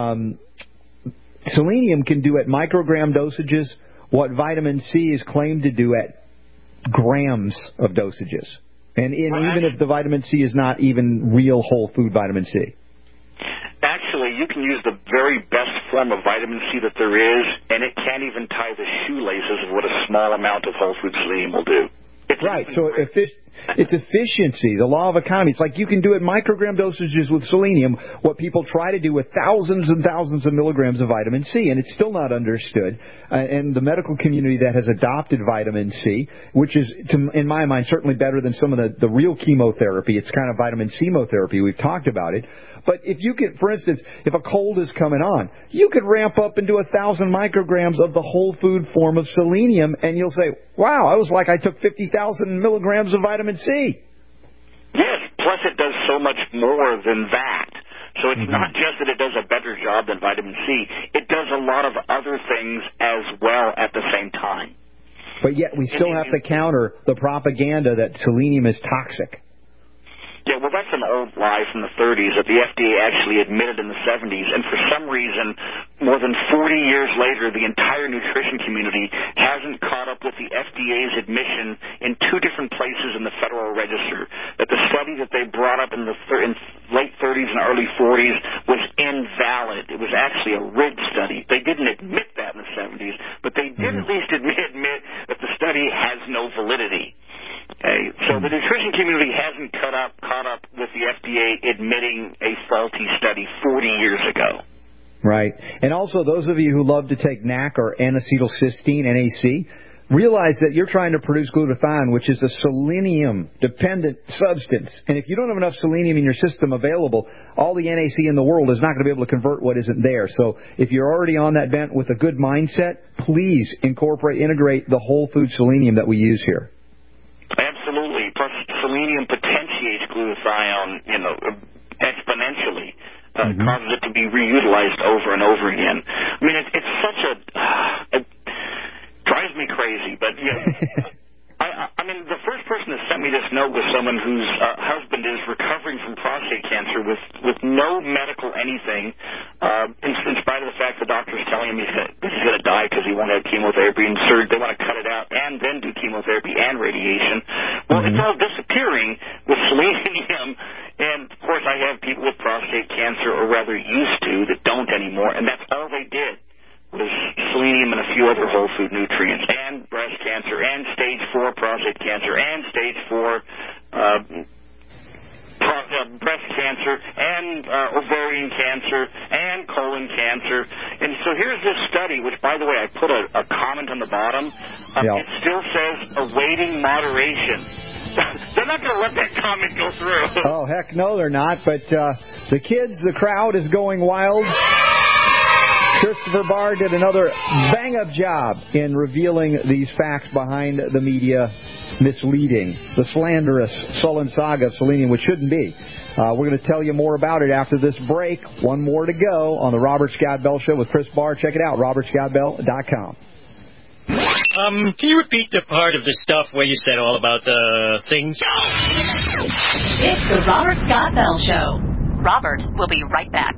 selenium can do at microgram dosages what vitamin C is claimed to do at grams of dosages. And even if the vitamin C is not even real whole food vitamin C. Actually, you can use the very best form of vitamin C that there is, and it can't even tie the shoelaces of what a small amount of whole food selenium will do. Right, so it's efficiency, the law of economy. It's like you can do at microgram dosages with selenium what people try to do with thousands and thousands of milligrams of vitamin C, and it's still not understood. And the medical community that has adopted vitamin C, which is, in my mind, certainly better than some of the real chemotherapy. It's kind of vitamin C-motherapy. We've talked about it. But if you could, for instance, if a cold is coming on, you could ramp up and do 1,000 micrograms of the whole food form of selenium, and you'll say, wow, I was like I took 50,000 milligrams of vitamin C. Yes, plus it does so much more than that. So it's not just that it does a better job than vitamin C. It does a lot of other things as well at the same time. But yet we still have to counter the propaganda that selenium is toxic. Yeah, well, that's an old lie from the 30s that the FDA actually admitted in the 70s, and for some reason, more than 40 years later, the entire nutrition community hasn't caught up with the FDA's admission in two different places in the Federal Register that the study that they brought up in the late 30s and early 40s was invalid. It was actually a rigged study. They didn't admit that in the 70s, but they did at least admit that the study has no validity. Okay, so the nutrition community hasn't caught up with the the FDA admitting a faulty study 40 years ago. Right. And also, those of you who love to take NAC or N-acetylcysteine, NAC, realize that you're trying to produce glutathione, which is a selenium-dependent substance. And if you don't have enough selenium in your system available, all the NAC in the world is not going to be able to convert what isn't there. So if you're already on that bent with a good mindset, please integrate the whole food selenium that we use here. Absolutely. Plus, selenium potentiates glutathione, exponentially. Causes it to be reutilized over and over again. I mean, it's such it drives me crazy. But I mean, the first person that sent me this note was someone whose husband is recovering from prostate cancer with no medical anything, in spite of the fact the doctor's telling him he's going to die because he won't have chemotherapy and surgery. They want to cut it out and then do chemotherapy and radiation. Well, it's all disappearing with selenium. And, of course, I have people with prostate cancer, or rather used to, that don't anymore, and that's all they did was selenium and a few other whole food nutrients, and breast cancer, and stage 4 prostate cancer, and stage 4 breast cancer, and ovarian cancer, and colon cancer. And so here's this study, which, by the way, I put a comment on the bottom. It still says awaiting moderation. They're not going to let that comment go through. Oh, heck no, they're not. But the crowd is going wild. Christopher Barr did another bang-up job in revealing these facts behind the media misleading, the slanderous, sullen saga of selenium, which shouldn't be. We're going to tell you more about it after this break. One more to go on the Robert Scott Bell Show with Chris Barr. Check it out, robertscottbell.com. Can you repeat the part of the stuff where you said all about the things? It's the Robert Scott Bell Show. Robert will be right back.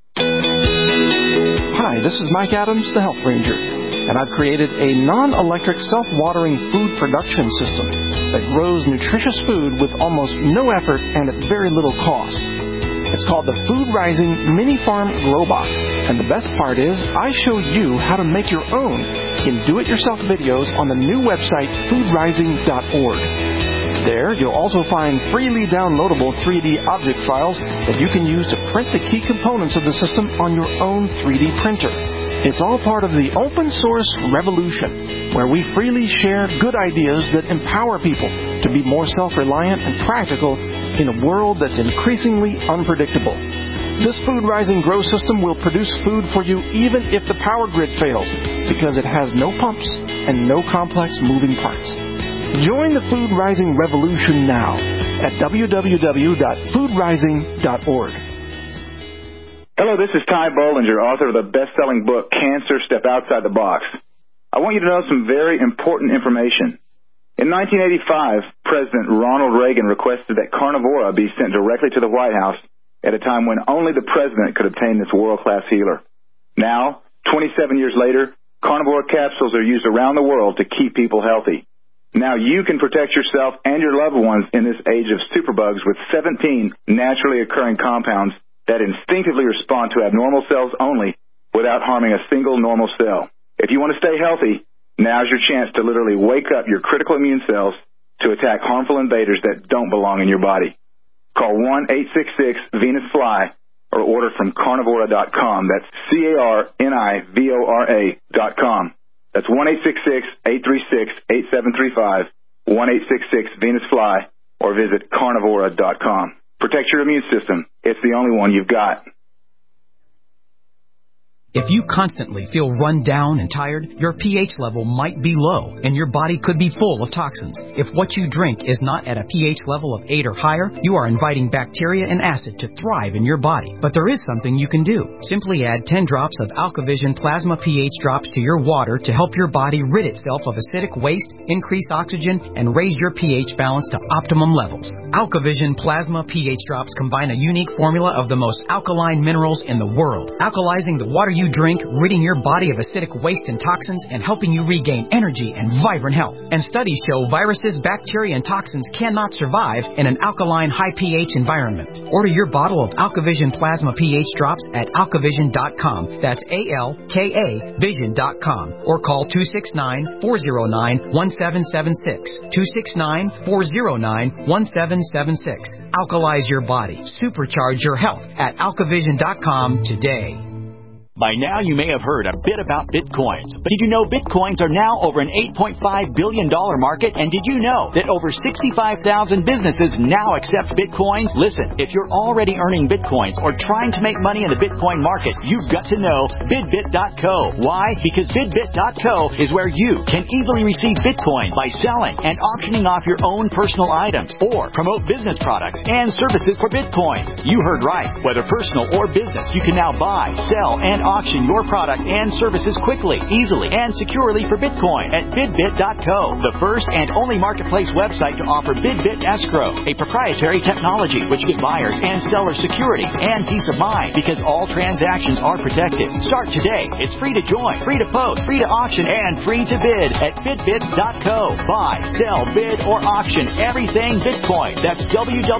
Hi, this is Mike Adams, the Health Ranger, and I've created a non-electric self-watering food production system that grows nutritious food with almost no effort and at very little cost. It's called the Food Rising Mini Farm Grow Box, and the best part is I show you how to make your own in do-it-yourself videos on the new website foodrising.org. There, you'll also find freely downloadable 3D object files that you can use to print the key components of the system on your own 3D printer. It's all part of the open source revolution, where we freely share good ideas that empower people to be more self-reliant and practical in a world that's increasingly unpredictable. This Food Rising Grow system will produce food for you even if the power grid fails, because it has no pumps and no complex moving parts. Join the Food Rising revolution now at www.foodrising.org. Hello, this is Ty Bollinger, author of the best-selling book, Cancer, Step Outside the Box. I want you to know some very important information. In 1985, President Ronald Reagan requested that Carnivora be sent directly to the White House at a time when only the president could obtain this world-class healer. Now, 27 years later, Carnivora capsules are used around the world to keep people healthy. Now you can protect yourself and your loved ones in this age of superbugs with 17 naturally occurring compounds that instinctively respond to abnormal cells only without harming a single normal cell. If you want to stay healthy, now's your chance to literally wake up your critical immune cells to attack harmful invaders that don't belong in your body. Call 1-866-VENUS-FLY or order from carnivora.com. That's carnivora.com. That's 1-866-836-8735, 1-866-VENUS-FLY, or visit carnivora.com. Protect your immune system. It's the only one you've got. If you constantly feel run down and tired, your pH level might be low and your body could be full of toxins. If what you drink is not at a pH level of 8 or higher, you are inviting bacteria and acid to thrive in your body. But there is something you can do. Simply add 10 drops of AlkaVision Plasma pH drops to your water to help your body rid itself of acidic waste, increase oxygen, and raise your pH balance to optimum levels. AlkaVision Plasma pH drops combine a unique formula of the most alkaline minerals in the world, alkalizing the water you you drink, ridding your body of acidic waste and toxins, and helping you regain energy and vibrant health. And studies show viruses, bacteria, and toxins cannot survive in an alkaline, high pH environment. Order your bottle of AlkaVision Plasma pH drops at alkavision.com. That's ALKA Vision.com. Or call 269-409-1776. 269-409-1776. Alkalize your body. Supercharge your health at alkavision.com today. By now, you may have heard a bit about Bitcoins. But did you know Bitcoins are now over an $8.5 billion market? And did you know that over 65,000 businesses now accept Bitcoins? Listen, if you're already earning Bitcoins or trying to make money in the Bitcoin market, you've got to know BidBit.co. Why? Because BidBit.co is where you can easily receive Bitcoin by selling and auctioning off your own personal items or promote business products and services for Bitcoin. You heard right. Whether personal or business, you can now buy, sell, and auction your product and services quickly, easily, and securely for Bitcoin at BidBit.co, the first and only marketplace website to offer BidBit Escrow, a proprietary technology which gives buyers and sellers security and peace of mind because all transactions are protected. Start today. It's free to join, free to post, free to auction, and free to bid at BidBit.co. Buy, sell, bid, or auction everything Bitcoin. That's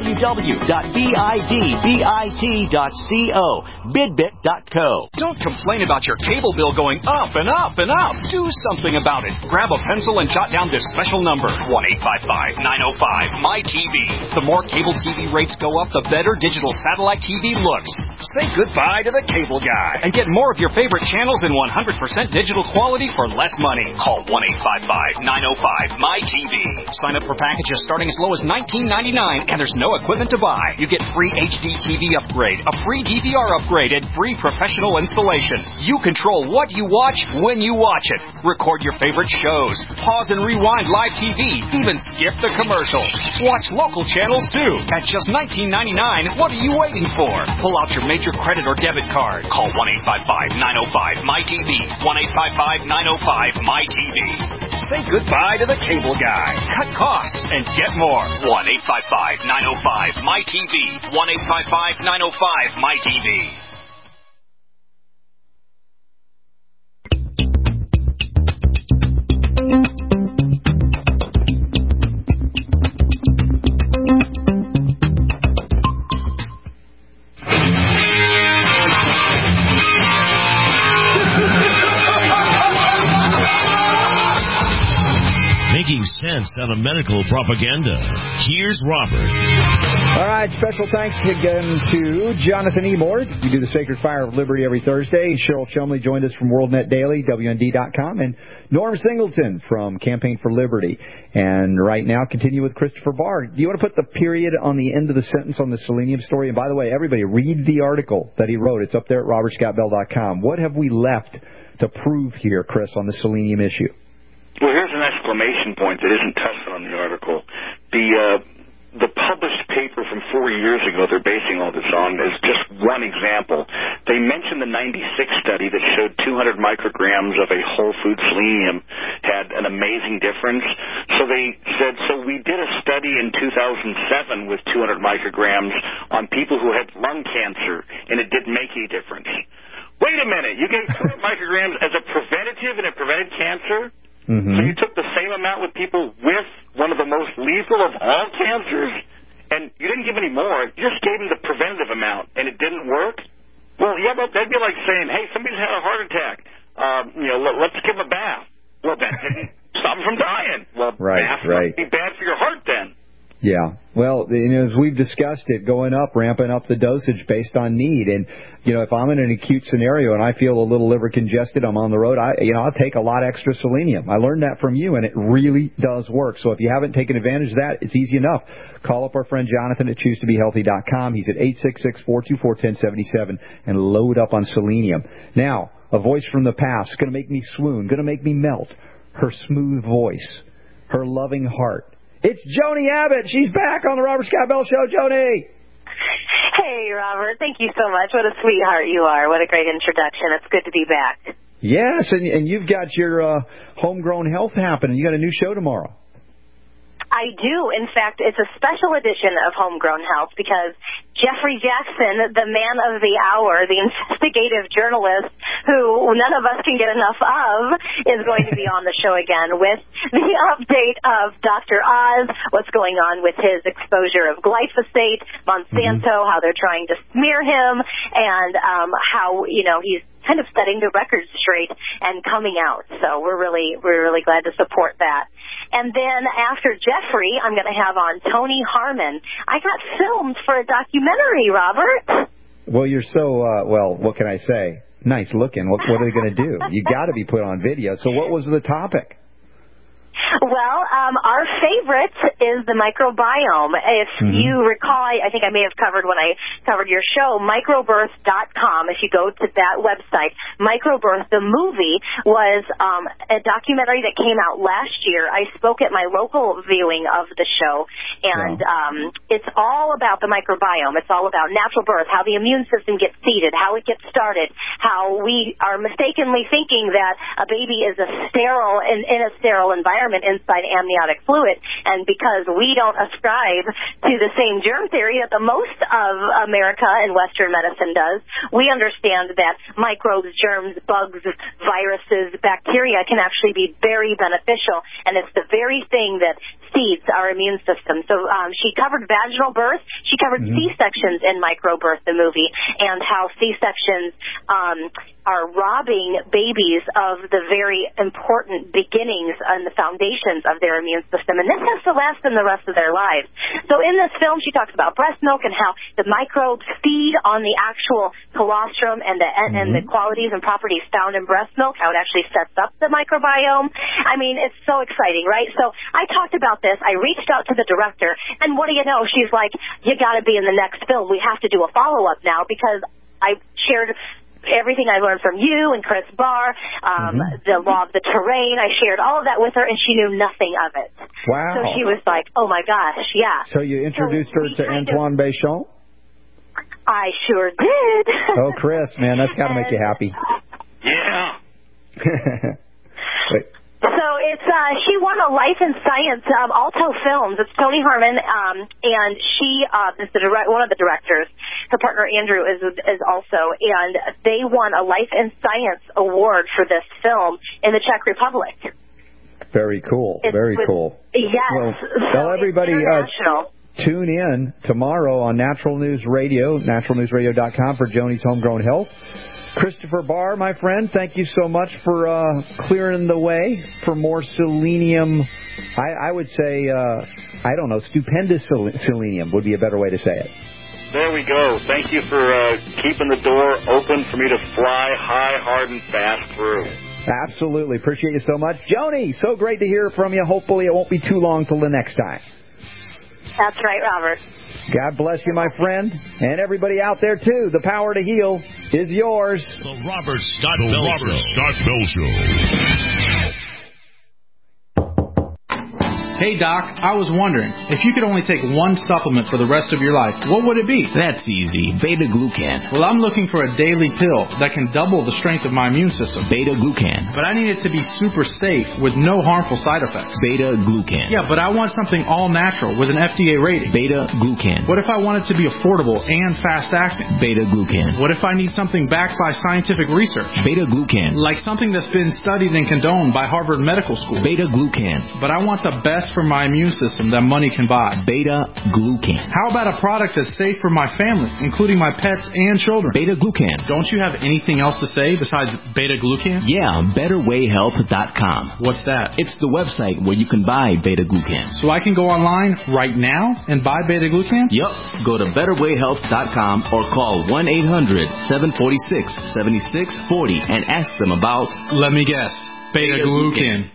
www.bidbit.co. BidBit.co. Don't complain about your cable bill going up and up and up. Do something about it. Grab a pencil and jot down this special number, 1-855-905-MyTV. The more cable TV rates go up, the better digital satellite TV looks. Say goodbye to the cable guy and get more of your favorite channels in 100% digital quality for less money. Call 1-855-905-MyTV. Sign up for packages starting as low as $19.99, and there's no equipment to buy. You get free HD TV upgrade, a free DVR upgrade, and free professional installation. You control what you watch when you watch it. Record your favorite shows. Pause and rewind live TV. Even skip the commercials. Watch local channels too. At just $19.99, what are you waiting for? Pull out your major credit or debit card. Call 1-855-905-MyTV. 1-855-905-MyTV. Say goodbye to the cable guy. Cut costs and get more. 1-855-905-MyTV. 1-855-905-MyTV. Making sense out of medical propaganda. Here's Robert. All right, special thanks again to Jonathan E. Moore. You do the Sacred Fire of Liberty every Thursday. Cheryl Chumley joined us from WorldNet Daily, WND.com, and Norm Singleton from Campaign for Liberty. And right now, continue with Christopher Barr. Do you want to put the period on the end of the sentence on the selenium story? And by the way, everybody, read the article that he wrote. It's up there at robertscottbell.com. What have we left to prove here, Chris, on the selenium issue? Well, here's an exclamation point that isn't touched on in the article. The published paper from 4 years ago they're basing all this on is just one example. They mentioned the 96 study that showed 200 micrograms of a whole food selenium had an amazing difference. So they said, so we did a study in 2007 with 200 micrograms on people who had lung cancer, and it didn't make any difference. Wait a minute, you gave 200 micrograms as a preventative and it prevented cancer? Mm-hmm. So you took the same amount with people with one of the most lethal of all cancers, and you didn't give any more. You just gave them the preventative amount, and it didn't work? Well, yeah, but that'd be like saying, hey, somebody's had a heart attack. Let's give them a bath. Well, that didn't stop them from dying. Well, bath must be bad for your heart then. Yeah. Well, as we've discussed it, going up, ramping up the dosage based on need. And, if I'm in an acute scenario and I feel a little liver congested, I'm on the road, I'll take a lot extra selenium. I learned that from you, and it really does work. So if you haven't taken advantage of that, it's easy enough. Call up our friend Jonathan at ChooseToBeHealthy.com. He's at 866-424-1077 and load up on selenium. Now, a voice from the past, going to make me swoon, going to make me melt. Her smooth voice, her loving heart. It's Joni Abbott. She's back on the Robert Scott Bell Show. Joni. Hey, Robert. Thank you so much. What a sweetheart you are. What a great introduction. It's good to be back. Yes, and you've got your homegrown health happening. You got a new show tomorrow. I do. In fact, it's a special edition of Homegrown Health because Jeffrey Jackson, the man of the hour, the investigative journalist who none of us can get enough of, is going to be on the show again with the update of Dr. Oz, what's going on with his exposure of glyphosate, Monsanto, how they're trying to smear him, and how, he's kind of setting the record straight and coming out. So we're really glad to support that. And then after Jeffrey, I'm going to have on Tony Harmon. I got filmed for a documentary, Robert. Well, you're so, what can I say? Nice looking. What are they going to do? You got to be put on video. So what was the topic? Well, our favorite is the microbiome. If you recall, I think I may have covered when I covered your show, microbirth.com. If you go to that website, Microbirth, the movie, was a documentary that came out last year. I spoke at my local viewing of the show, and it's all about the microbiome. It's all about natural birth, how the immune system gets seeded, how it gets started, how we are mistakenly thinking that a baby is a sterile in a sterile environment inside amniotic fluid, and because we don't ascribe to the same germ theory that the most of America and Western medicine does, we understand that microbes, germs, bugs, viruses, bacteria can actually be very beneficial, and it's the very thing that seeds our immune system. So she covered vaginal birth, she covered C-sections in Microbirth, the movie, and how C-sections are robbing babies of the very important beginnings and the foundations of their immune system. And this has to last them the rest of their lives. So in this film, she talks about breast milk and how the microbes feed on the actual colostrum and the qualities and properties found in breast milk, how it actually sets up the microbiome. I mean, it's so exciting, right? So I talked about this. I reached out to the director, and what do you know? She's like, you got to be in the next film. We have to do a follow-up now because I shared everything I learned from you and Chris Barr, the law of the terrain. I shared all of that with her, and she knew nothing of it. Wow. So she was like, oh, my gosh, yeah. So you introduced her to Antoine Béchamp? I sure did. Oh, Chris, man, that's got to make you happy. Yeah. Wait. So it's she won a Life in Science Alto Films. It's Tony Harmon, and she is one of the directors. Her partner Andrew is also, and they won a Life in Science award for this film in the Czech Republic. Very cool. Very cool. Yes. Well, tell everybody tune in tomorrow on Natural News Radio, naturalnewsradio.com for Joni's Homegrown Health. Christopher Barr, my friend, thank you so much for clearing the way for more selenium. I would say, stupendous selenium would be a better way to say it. There we go. Thank you for keeping the door open for me to fly high, hard, and fast through. Absolutely. Appreciate you so much. Joni, so great to hear from you. Hopefully it won't be too long till the next time. That's right, Robert. God bless you, my friend, and everybody out there, too. The power to heal is yours. The Robert Scott Bell Show. Hey, Doc, I was wondering, if you could only take one supplement for the rest of your life, what would it be? That's easy. Beta-glucan. Well, I'm looking for a daily pill that can double the strength of my immune system. Beta-glucan. But I need it to be super safe with no harmful side effects. Beta-glucan. Yeah, but I want something all-natural with an FDA rating. Beta-glucan. What if I want it to be affordable and fast-acting? Beta-glucan. What if I need something backed by scientific research? Beta-glucan. Like something that's been studied and condoned by Harvard Medical School. Beta-glucan. But I want the best for my immune system that money can buy. Beta-glucan. How about a product that's safe for my family, including my pets and children? Beta-glucan. Don't you have anything else to say besides beta-glucan? Yeah, BetterWayHealth.com. What's that? It's the website where you can buy beta-glucan. So I can go online right now and buy beta-glucan? Yep. Go to BetterWayHealth.com or call 1-800-746-7640 and ask them about... Let me guess. Beta-glucan.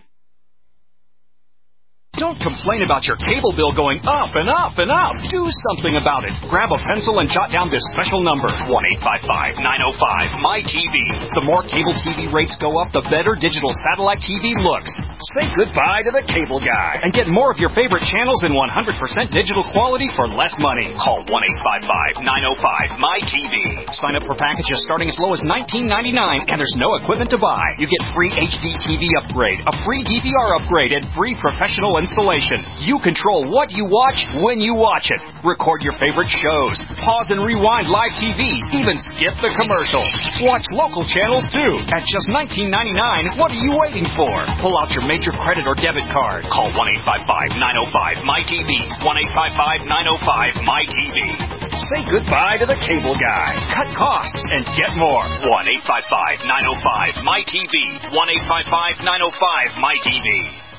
Don't complain about your cable bill going up and up and up. Do something about it. Grab a pencil and jot down this special number, 1-855-905-MY-TV. The more cable TV rates go up, the better digital satellite TV looks. Say goodbye to the cable guy and get more of your favorite channels in 100% digital quality for less money. Call 1-855-905-MY-TV. Sign up for packages starting as low as $19.99, and there's no equipment to buy. You get free HD TV upgrade, a free DVR upgrade, and free professional installation. installation. You control what you watch when you watch it. Record your favorite shows. Pause and rewind live TV. Even skip the commercials. Watch local channels too. At just $19.99, what are you waiting for? Pull out your major credit or debit card. Call 1-855-905-MyTV. 1-855-905-MyTV. Say goodbye to the cable guy. Cut costs and get more. 1-855-905-MyTV. 1-855-905-MyTV.